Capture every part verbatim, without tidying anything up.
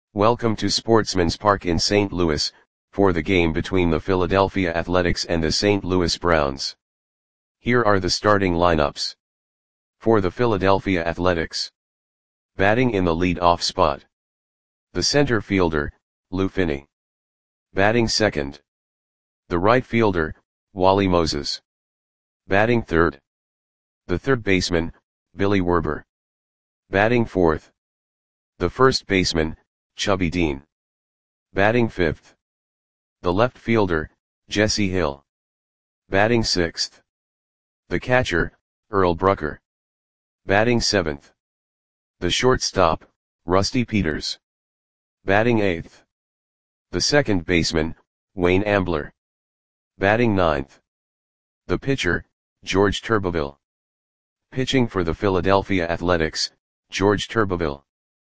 Welcome to Sportsman's Park in Saint Louis, for the game between the Philadelphia Athletics and the Saint Louis Browns. Here are the starting lineups. For the Philadelphia Athletics. Batting in the lead-off spot. The center fielder, Lou Finney. Batting second. The right fielder, Wally Moses. Batting third. The third baseman, Billy Werber. Batting fourth. The first baseman, Chubby Dean. Batting fifth. The left fielder, Jesse Hill. Batting sixth. The catcher, Earl Brucker. Batting seventh. The shortstop, Rusty Peters. Batting eighth. The second baseman, Wayne Ambler. Batting ninth. The pitcher, George Turbeville. Pitching for the Philadelphia Athletics, George Turbeville.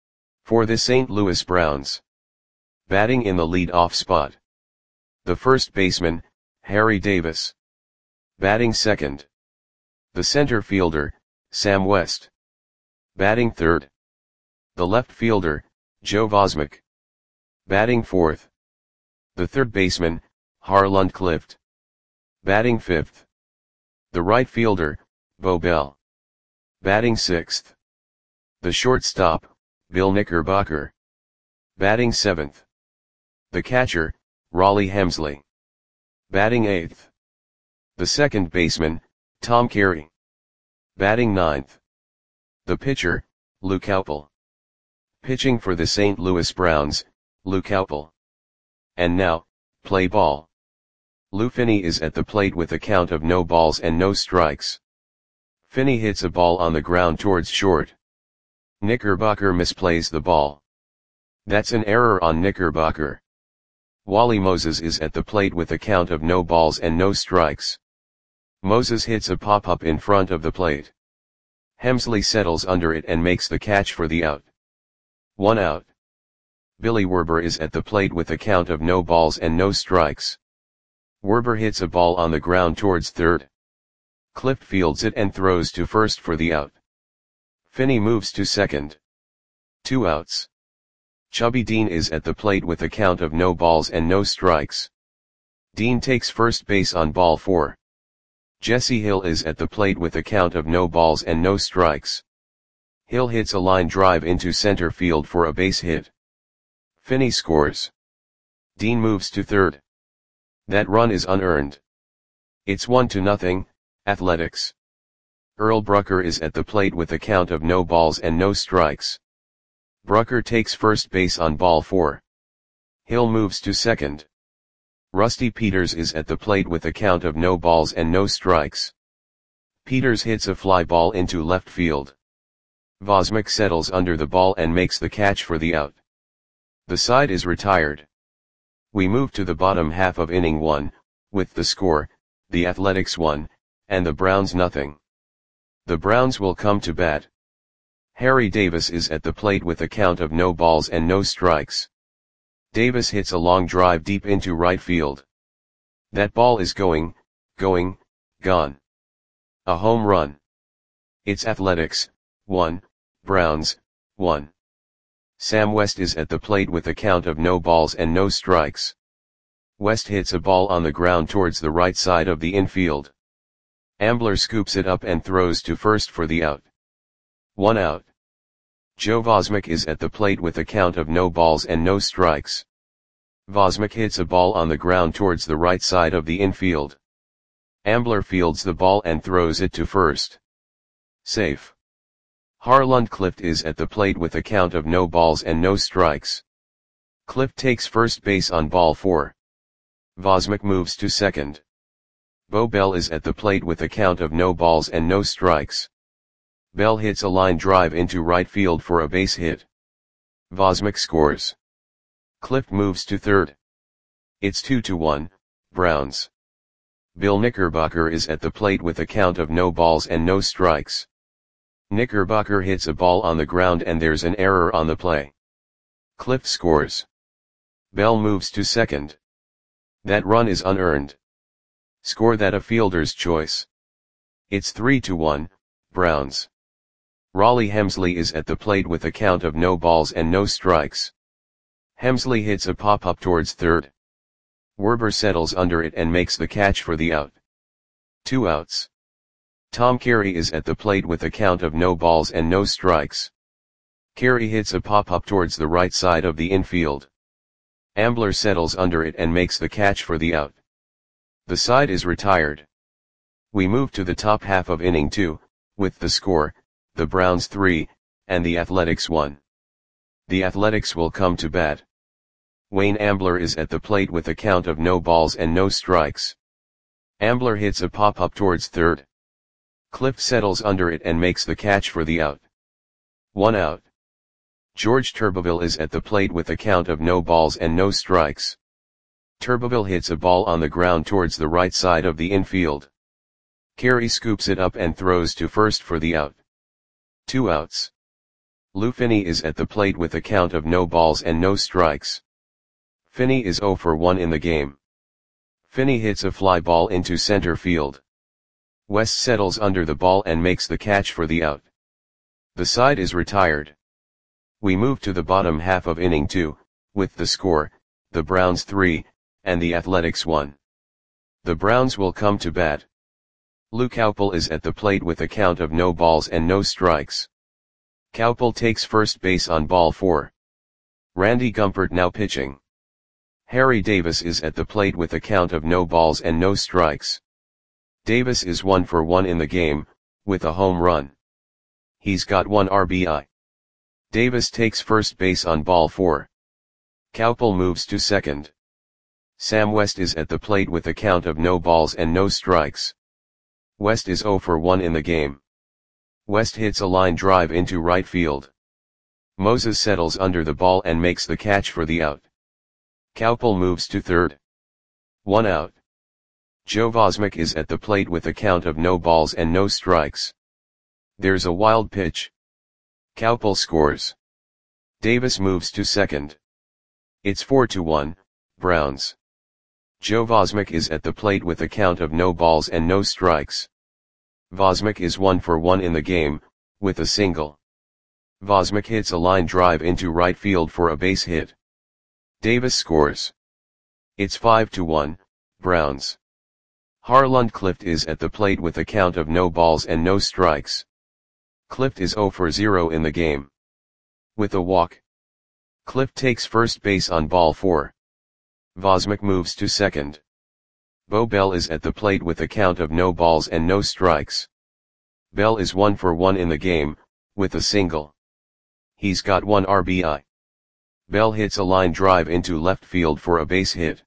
For the Saint Louis Browns. Batting in the lead-off spot. The first baseman, Harry Davis. Batting second. The center fielder, Sam West. Batting third. The left fielder, Joe Vosmick. Batting fourth. The third baseman, Harland Clift. Batting fifth. The right fielder, Bo Bell. Batting sixth. The shortstop, Bill Knickerbocker. Batting seventh. The catcher, Rollie Hemsley. Batting eighth. The second baseman, Tom Carey. Batting ninth. The pitcher, Lou Koupal. Pitching for the Saint Louis Browns, Lou Koupal. And now, play ball. Lou Finney is at the plate with a count of no balls and no strikes. Finney hits a ball on the ground towards short. Knickerbocker misplays the ball. That's an error on Knickerbocker. Wally Moses is at the plate with a count of no balls and no strikes. Moses hits a pop-up in front of the plate. Hemsley settles under it and makes the catch for the out. One out. Billy Werber is at the plate with a count of no balls and no strikes. Werber hits a ball on the ground towards third. Clift fields it and throws to first for the out. Finney moves to second. Two outs. Chubby Dean is at the plate with a count of no balls and no strikes. Dean takes first base on ball four. Jesse Hill is at the plate with a count of no balls and no strikes. Hill hits a line drive into center field for a base hit. Finney scores. Dean moves to third. That run is unearned. It's one to nothing, Athletics. Earl Brucker is at the plate with a count of no balls and no strikes. Brucker takes first base on ball four. Hill moves to second. Rusty Peters is at the plate with a count of no balls and no strikes. Peters hits a fly ball into left field. Vosmick settles under the ball and makes the catch for the out. The side is retired. We move to the bottom half of inning one, with the score, the Athletics one, and the Browns nothing. The Browns will come to bat. Harry Davis is at the plate with a count of no balls and no strikes. Davis hits a long drive deep into right field. That ball is going, going, gone. A home run. It's Athletics, one, Browns, one. Sam West is at the plate with a count of no balls and no strikes. West hits a ball on the ground towards the right side of the infield. Ambler scoops it up and throws to first for the out. One out. Joe Vosmick is at the plate with a count of no balls and no strikes. Vosmick hits a ball on the ground towards the right side of the infield. Ambler fields the ball and throws it to first. Safe. Harland Clift is at the plate with a count of no balls and no strikes. Clift takes first base on ball four. Vosmick moves to second. Bo Bell is at the plate with a count of no balls and no strikes. Bell hits a line drive into right field for a base hit. Vosmick scores. Clift moves to third. It's two to one, Browns. Bill Knickerbocker is at the plate with a count of no balls and no strikes. Knickerbocker hits a ball on the ground and there's an error on the play. Clift scores. Bell moves to second. That run is unearned. Score that a fielder's choice. It's three to one, Browns. Rollie Hemsley is at the plate with a count of no balls and no strikes. Hemsley hits a pop-up towards third. Werber settles under it and makes the catch for the out. Two outs. Tom Carey is at the plate with a count of no balls and no strikes. Carey hits a pop-up towards the right side of the infield. Ambler settles under it and makes the catch for the out. The side is retired. We move to the top half of inning two, with the score, the Browns three, and the Athletics one. The Athletics will come to bat. Wayne Ambler is at the plate with a count of no balls and no strikes. Ambler hits a pop-up towards third. Clift settles under it and makes the catch for the out. One out. George Turbeville is at the plate with a count of no balls and no strikes. Turbeville hits a ball on the ground towards the right side of the infield. Carey scoops it up and throws to first for the out. Two outs. Lou Finney is at the plate with a count of no balls and no strikes. Finney is oh for one in the game. Finney hits a fly ball into center field. West settles under the ball and makes the catch for the out. The side is retired. We move to the bottom half of inning two, with the score, the Browns three, and the Athletics one. The Browns will come to bat. Lou Cowpel is at the plate with a count of no balls and no strikes. Cowpel takes first base on ball four. Randy Gumpert now pitching. Harry Davis is at the plate with a count of no balls and no strikes. Davis is one for one in the game, with a home run. He's got one R B I. Davis takes first base on ball four. Cowpel moves to second. Sam West is at the plate with a count of no balls and no strikes. West is oh for one in the game. West hits a line drive into right field. Moses settles under the ball and makes the catch for the out. Cowpel moves to third. One out. Joe Vosmick is at the plate with a count of no balls and no strikes. There's a wild pitch. Cowpel scores. Davis moves to second. It's four to one, Browns. Joe Vosmick is at the plate with a count of no balls and no strikes. Vosmick is one for one in the game, with a single. Vosmick hits a line drive into right field for a base hit. Davis scores. It's five to one, Browns. Harland Clift is at the plate with a count of no balls and no strikes. Clift is oh for zero in the game. With a walk. Clift takes first base on ball four. Vosmick moves to second. Bo Bell is at the plate with a count of no balls and no strikes. Bell is one for one in the game, with a single. He's got one R B I. Bell hits a line drive into left field for a base hit.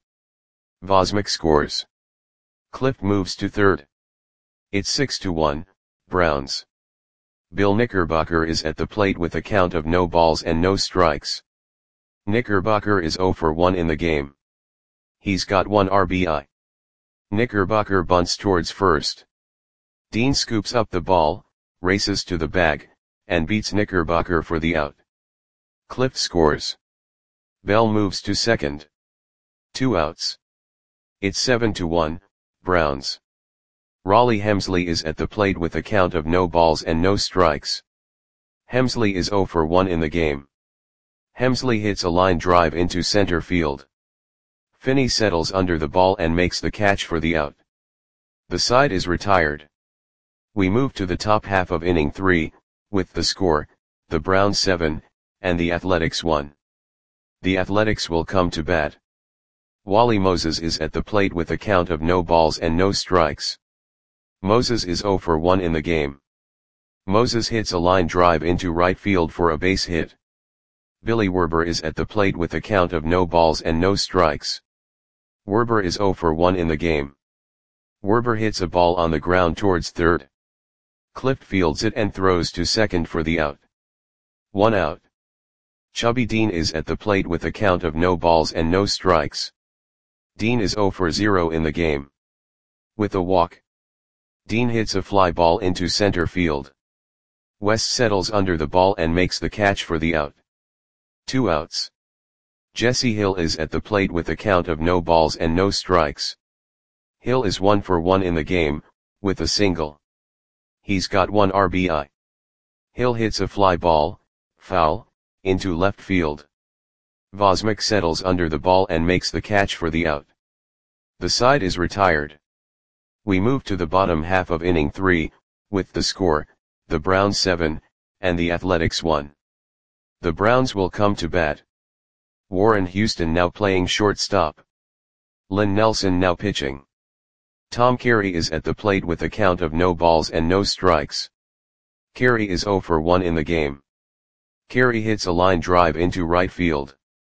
Vosmick scores. Clift moves to third. It's six to one, Browns. Bill Knickerbocker is at the plate with a count of no balls and no strikes. Knickerbocker is oh for one in the game. He's got one R B I. Knickerbocker bunts towards first. Dean scoops up the ball, races to the bag, and beats Knickerbocker for the out. Clift scores. Bell moves to second. Two outs. It's seven to one, Browns. Raleigh Hemsley is at the plate with a count of no balls and no strikes. Hemsley is oh for one in the game. Hemsley hits a line drive into center field. Finney settles under the ball and makes the catch for the out. The side is retired. We move to the top half of inning three, with the score, the Browns seven, and the Athletics one. The Athletics will come to bat. Wally Moses is at the plate with a count of no balls and no strikes. Moses is oh for one in the game. Moses hits a line drive into right field for a base hit. Billy Werber is at the plate with a count of no balls and no strikes. Werber is oh for one in the game. Werber hits a ball on the ground towards third. Clift fields it and throws to second for the out. One out. Chubby Dean is at the plate with a count of no balls and no strikes. Dean is oh for zero in the game. With a walk. Dean hits a fly ball into center field. West settles under the ball and makes the catch for the out. Two outs. Jesse Hill is at the plate with a count of no balls and no strikes. Hill is one for one in the game, with a single. He's got one R B I. Hill hits a fly ball, foul, into left field. Vosmik settles under the ball and makes the catch for the out. The side is retired. We move to the bottom half of inning three, with the score, the Browns seven, and the Athletics one. The Browns will come to bat. Warren Houston now playing shortstop. Lynn Nelson now pitching. Tom Carey is at the plate with a count of no balls and no strikes. Carey is zero for one in the game. Carey hits a line drive into right field.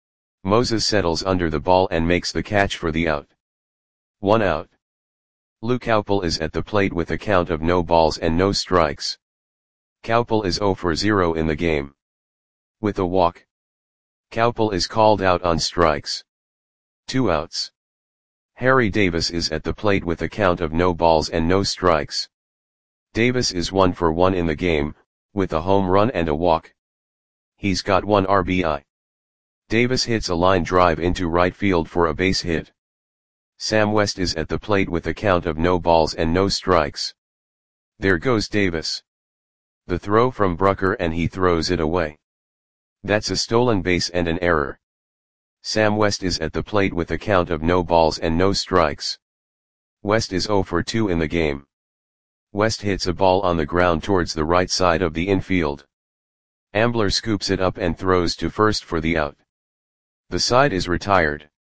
Moses settles under the ball and makes the catch for the out. One out. Lou Koupal is at the plate with a count of no balls and no strikes. Koupal is zero for zero in the game. With a walk. Koupal is called out on strikes. Two outs. Harry Davis is at the plate with a count of no balls and no strikes. Davis is one for one in the game, with a home run and a walk. He's got one R B I. Davis hits a line drive into right field for a base hit. Sam West is at the plate with a count of no balls and no strikes. There goes Davis. The throw from Brucker and he throws it away. That's a stolen base and an error. Sam West is at the plate with a count of no balls and no strikes. West is zero for two in the game. West hits a ball on the ground towards the right side of the infield. Ambler scoops it up and throws to first for the out. The side is retired.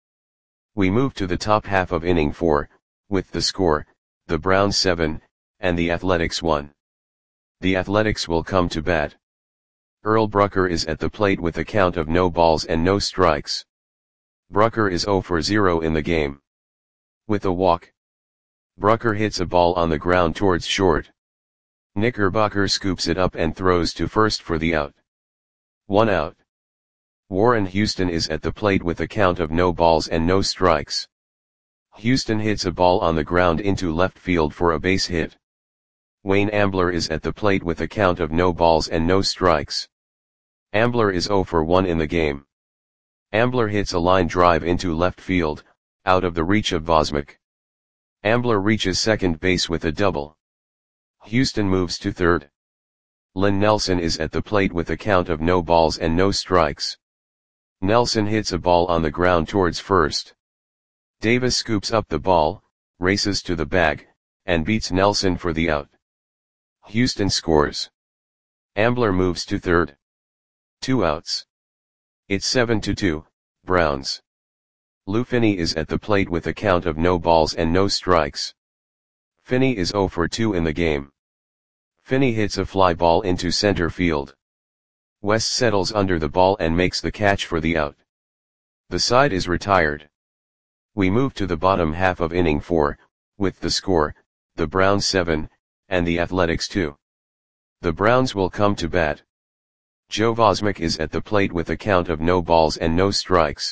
We move to the top half of inning four, with the score, the Browns seven, and the Athletics one. The Athletics will come to bat. Earl Brucker is at the plate with a count of no balls and no strikes. Brucker is zero for zero in the game. With a walk. Brucker hits a ball on the ground towards short. Knickerbocker scoops it up and throws to first for the out. One out. Warren Houston is at the plate with a count of no balls and no strikes. Houston hits a ball on the ground into left field for a base hit. Wayne Ambler is at the plate with a count of no balls and no strikes. Ambler is zero for one in the game. Ambler hits a line drive into left field, out of the reach of Vosmik. Ambler reaches second base with a double. Houston moves to third. Lynn Nelson is at the plate with a count of no balls and no strikes. Nelson hits a ball on the ground towards first. Davis scoops up the ball, races to the bag, and beats Nelson for the out. Houston scores. Ambler moves to third. Two outs. It's seven to two, Browns. Lou Finney is at the plate with a count of no balls and no strikes. Finney is zero for two in the game. Finney hits a fly ball into center field. West settles under the ball and makes the catch for the out. The side is retired. We move to the bottom half of inning four, with the score, the Browns seven, and the Athletics two. The Browns will come to bat. Joe Vosmik is at the plate with a count of no balls and no strikes.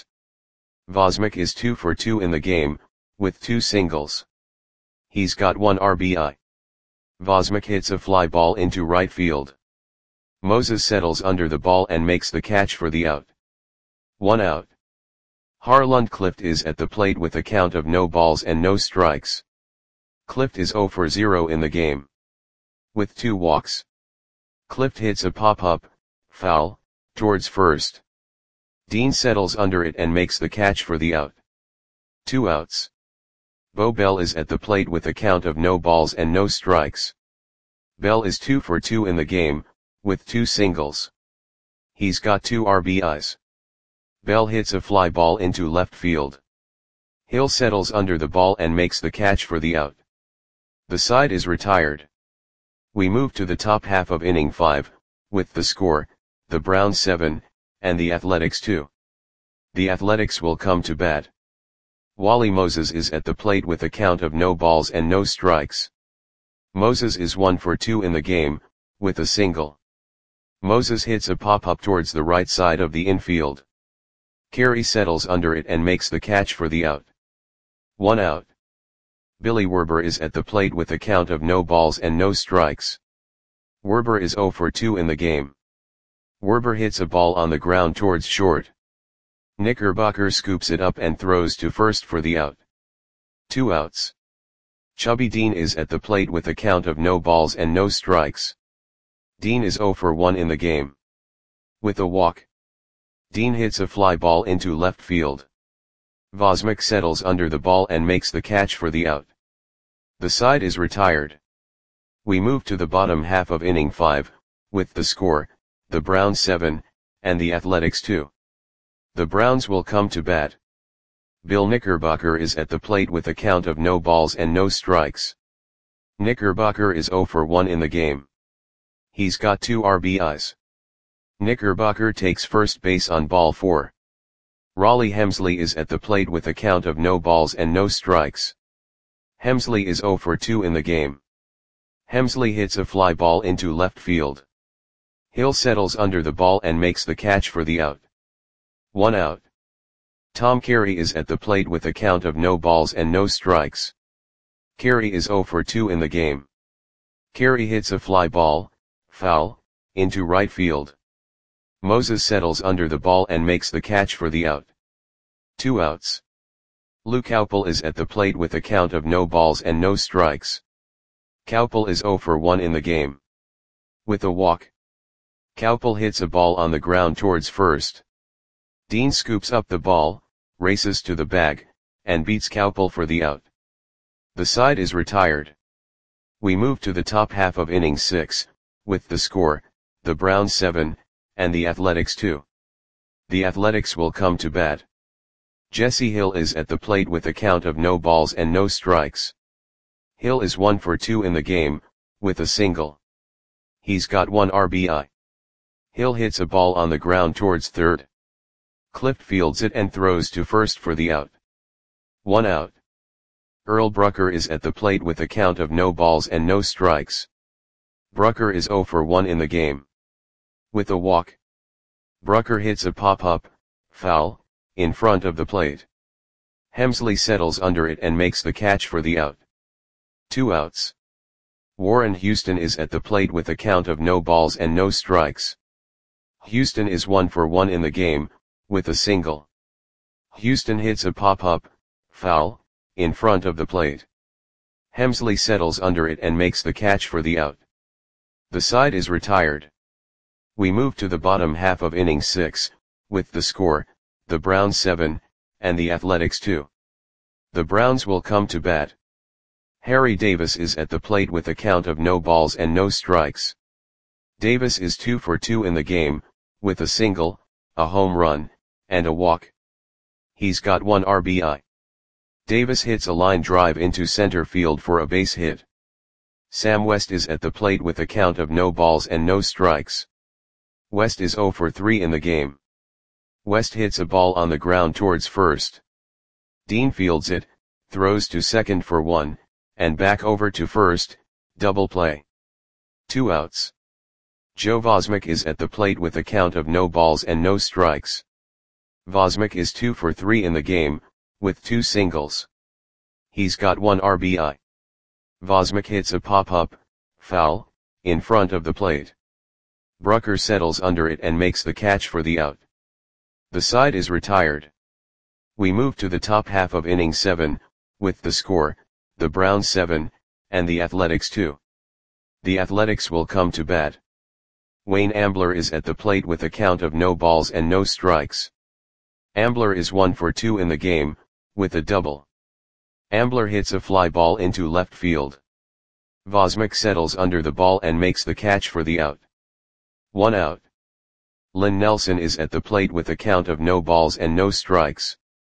Vosmik is two for two in the game, with two singles. He's got one R B I. Vosmik hits a fly ball into right field. Moses settles under the ball and makes the catch for the out. One out. Harland Clift is at the plate with a count of no balls and no strikes. Clift is zero for zero in the game. With two walks. Clift hits a pop-up, foul, towards first. Dean settles under it and makes the catch for the out. Two outs. Bo Bell is at the plate with a count of no balls and no strikes. Bell is two for two in the game, with two singles. He's got two R B Is. Bell hits a fly ball into left field. Hill settles under the ball and makes the catch for the out. The side is retired. We move to the top half of inning five, with the score, the Browns seven, and the Athletics two. The Athletics will come to bat. Wally Moses is at the plate with a count of no balls and no strikes. Moses is one for two in the game, with a single. Moses hits a pop-up towards the right side of the infield. Carey settles under it and makes the catch for the out. One out. Billy Werber is at the plate with a count of no balls and no strikes. Werber is zero for two in the game. Werber hits a ball on the ground towards short. Knickerbocker scoops it up and throws to first for the out. Two outs. Chubby Dean is at the plate with a count of no balls and no strikes. Dean is zero for one in the game. With a walk. Dean hits a fly ball into left field. Vosmik settles under the ball and makes the catch for the out. The side is retired. We move to the bottom half of inning five, with the score, the Browns seven, and the Athletics two. The Browns will come to bat. Bill Knickerbocker is at the plate with a count of no balls and no strikes. Knickerbocker is oh for one in the game. He's got two R B Is. Knickerbocker takes first base on ball four. Raleigh Hemsley is at the plate with a count of no balls and no strikes. Hemsley is oh for two in the game. Hemsley hits a fly ball into left field. Hill settles under the ball and makes the catch for the out. One out. Tom Carey is at the plate with a count of no balls and no strikes. Carey is oh for two in the game. Carey hits a fly ball, foul, into right field. Moses settles under the ball and makes the catch for the out. Two outs. Lou Koupal is at the plate with a count of no balls and no strikes. Koupal is oh for one in the game. With a walk. Koupal hits a ball on the ground towards first. Dean scoops up the ball, races to the bag, and beats Koupal for the out. The side is retired. We move to the top half of inning six, with the score, the Browns seven, and the Athletics two. The Athletics will come to bat. Jesse Hill is at the plate with a count of no balls and no strikes. Hill is one for two in the game, with a single. He's got one R B I. Hill hits a ball on the ground towards third. Clift fields it and throws to first for the out. One out. Earl Brucker is at the plate with a count of no balls and no strikes. Brucker is oh for one in the game. With a walk. Brucker hits a pop-up, foul, in front of the plate. Hemsley settles under it and makes the catch for the out. Two outs. Warren Houston is at the plate with a count of no balls and no strikes. Houston is one for one in the game, with a single. Houston hits a pop-up, foul, in front of the plate. Hemsley settles under it and makes the catch for the out. The side is retired. We move to the bottom half of inning six, with the score, the Browns seven, and the Athletics two. The Browns will come to bat. Harry Davis is at the plate with a count of no balls and no strikes. Davis is two for two in the game, with a single, a home run, and a walk. He's got one R B I. Davis hits a line drive into center field for a base hit. Sam West is at the plate with a count of no balls and no strikes. West is oh for three in the game. West hits a ball on the ground towards first. Dean fields it, throws to second for one, and back over to first, double play. Two outs. Joe Vosmik is at the plate with a count of no balls and no strikes. Vosmik is two for three in the game, with two singles. He's got one R B I. Vosmik hits a pop-up, foul, in front of the plate. Brucker settles under it and makes the catch for the out. The side is retired. We move to the top half of inning seven, with the score, the Browns seven, and the Athletics two. The Athletics will come to bat. Wayne Ambler is at the plate with a count of no balls and no strikes. Ambler is one for two in the game, with a double. Ambler hits a fly ball into left field. Vosmik settles under the ball and makes the catch for the out. One out. Lynn Nelson is at the plate with a count of no balls and no strikes.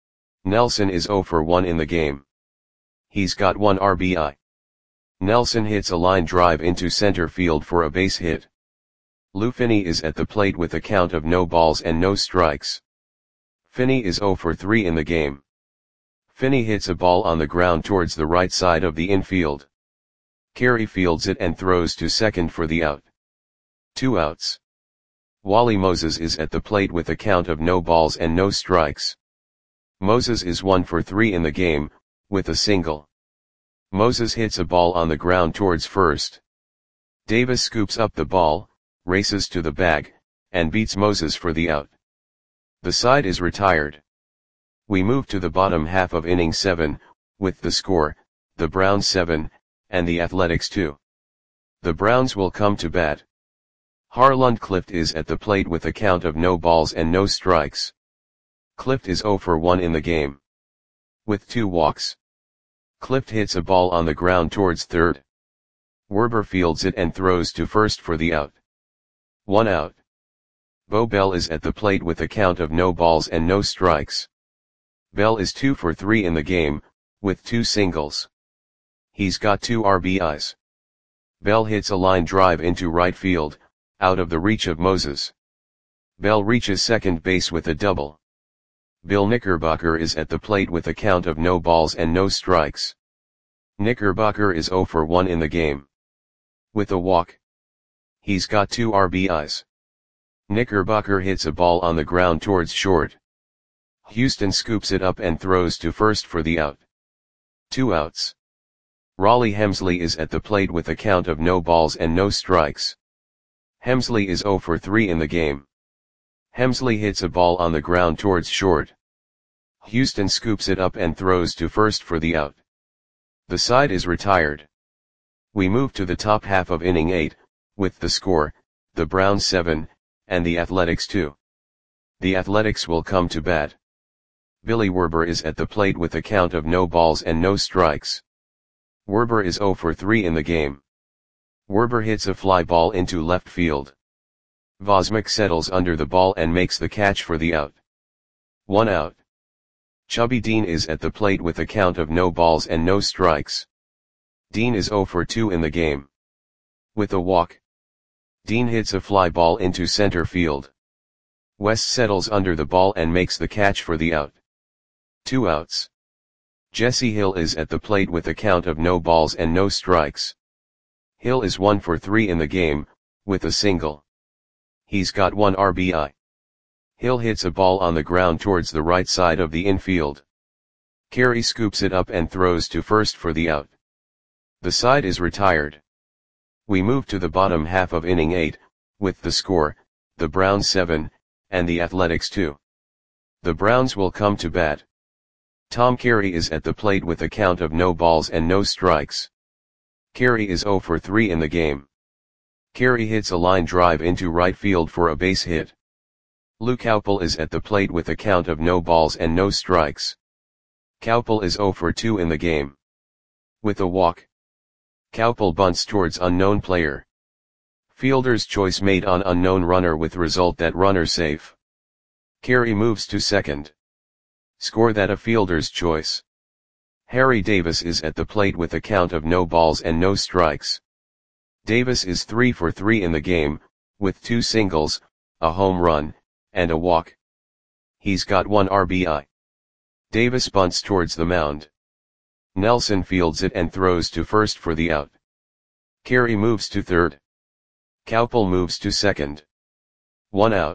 Nelson is oh for one in the game. He's got one R B I. Nelson hits a line drive into center field for a base hit. Lou Finney is at the plate with a count of no balls and no strikes. Finney is oh for three in the game. Finney hits a ball on the ground towards the right side of the infield. Carey fields it and throws to second for the out. Two outs. Wally Moses is at the plate with a count of no balls and no strikes. Moses is one for three in the game, with a single. Moses hits a ball on the ground towards first. Davis scoops up the ball, races to the bag, and beats Moses for the out. The side is retired. We move to the bottom half of inning seven, with the score, the Browns seven, and the Athletics two. The Browns will come to bat. Harlund Clift is at the plate with a count of no balls and no strikes. Clift is zero for one in the game. With two walks. Clift hits a ball on the ground towards third. Werber fields it and throws to first for the out. One out. Bo Bell is at the plate with a count of no balls and no strikes. Bell is two for three in the game, with two singles. He's got two R B Is. Bell hits a line drive into right field, out of the reach of Moses. Bell reaches second base with a double. Bill Knickerbocker is at the plate with a count of no balls and no strikes. Knickerbocker is zero for one in the game. With a walk. He's got two R B Is. Knickerbocker hits a ball on the ground towards short. Houston scoops it up and throws to first for the out. Two outs. Raleigh Hemsley is at the plate with a count of no balls and no strikes. Hemsley is zero for three in the game. Hemsley hits a ball on the ground towards short. Houston scoops it up and throws to first for the out. The side is retired. We move to the top half of inning eight, with the score, the Browns seven, and the Athletics two. The Athletics will come to bat. Billy Werber is at the plate with a count of no balls and no strikes. Werber is zero for three in the game. Werber hits a fly ball into left field. Vosmick settles under the ball and makes the catch for the out. One out. Chubby Dean is at the plate with a count of no balls and no strikes. Dean is zero for two in the game. With a walk. Dean hits a fly ball into center field. West settles under the ball and makes the catch for the out. Two outs. Jesse Hill is at the plate with a count of no balls and no strikes. Hill is one for three in the game, with a single. He's got one R B I. Hill hits a ball on the ground towards the right side of the infield. Carey scoops it up and throws to first for the out. The side is retired. We move to the bottom half of inning eight, with the score, the Browns seven, and the Athletics two. The Browns will come to bat. Tom Carey is at the plate with a count of no balls and no strikes. Carey is zero for three in the game. Carey hits a line drive into right field for a base hit. Lou Cowpel is at the plate with a count of no balls and no strikes. Cowpel is zero for two in the game. With a walk. Cowpel bunts towards unknown player. Fielder's choice made on unknown runner with result that runner safe. Carey moves to second. Score that a fielder's choice. Harry Davis is at the plate with a count of no balls and no strikes. Davis is three for three in the game, with two singles, a home run, and a walk. He's got one R B I. Davis bunts towards the mound. Nelson fields it and throws to first for the out. Carey moves to third. Cowpel moves to second. One out.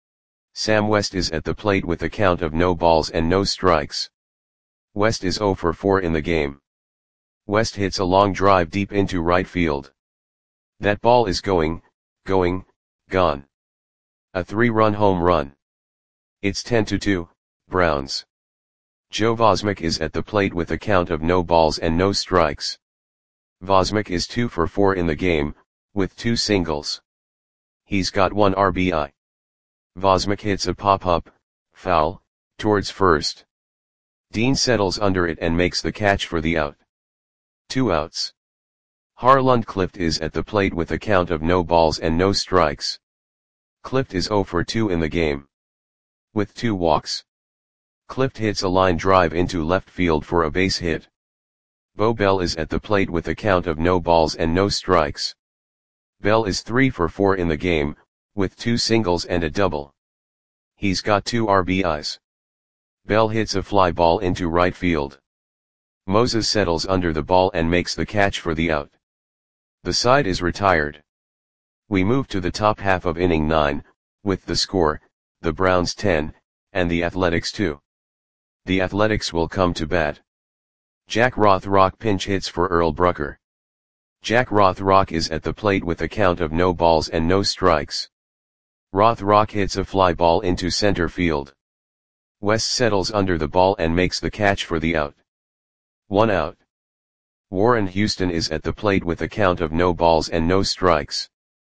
Sam West is at the plate with a count of no balls and no strikes. West is zero for four in the game. West hits a long drive deep into right field. That ball is going, going, gone. A three-run home run. It's ten to two, Browns. Joe Vosmick is at the plate with a count of no balls and no strikes. Vosmick is two for four in the game, with two singles. He's got one R B I. Vosmick hits a pop-up, foul, towards first. Dean settles under it and makes the catch for the out. Two outs. Harlund Clift is at the plate with a count of no balls and no strikes. Clift is zero for two in the game. With two walks. Clift hits a line drive into left field for a base hit. Bo Bell is at the plate with a count of no balls and no strikes. Bell is three for four in the game, with two singles and a double. He's got two R B Is. Bell hits a fly ball into right field. Moses settles under the ball and makes the catch for the out. The side is retired. We move to the top half of inning nine, with the score, the Browns ten, and the Athletics two. The Athletics will come to bat. Jack Rothrock pinch hits for Earl Brucker. Jack Rothrock is at the plate with a count of no balls and no strikes. Rothrock hits a fly ball into center field. West settles under the ball and makes the catch for the out. One out. Warren Houston is at the plate with a count of no balls and no strikes.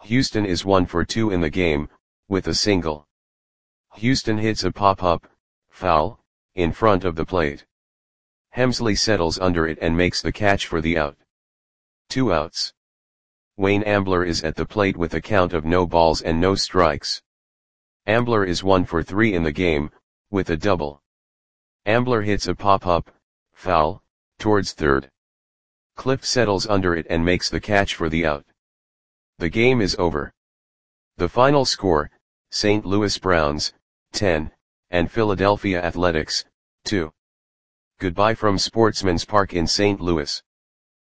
Houston is one for two in the game, with a single. Houston hits a pop-up, foul, in front of the plate. Hemsley settles under it and makes the catch for the out. Two outs. Wayne Ambler is at the plate with a count of no balls and no strikes. Ambler is one for three in the game, with a double. Ambler hits a pop-up, foul, towards third. Clift settles under it and makes the catch for the out. The game is over. The final score, Saint Louis Browns, ten, and Philadelphia Athletics, two. Goodbye from Sportsman's Park in Saint Louis.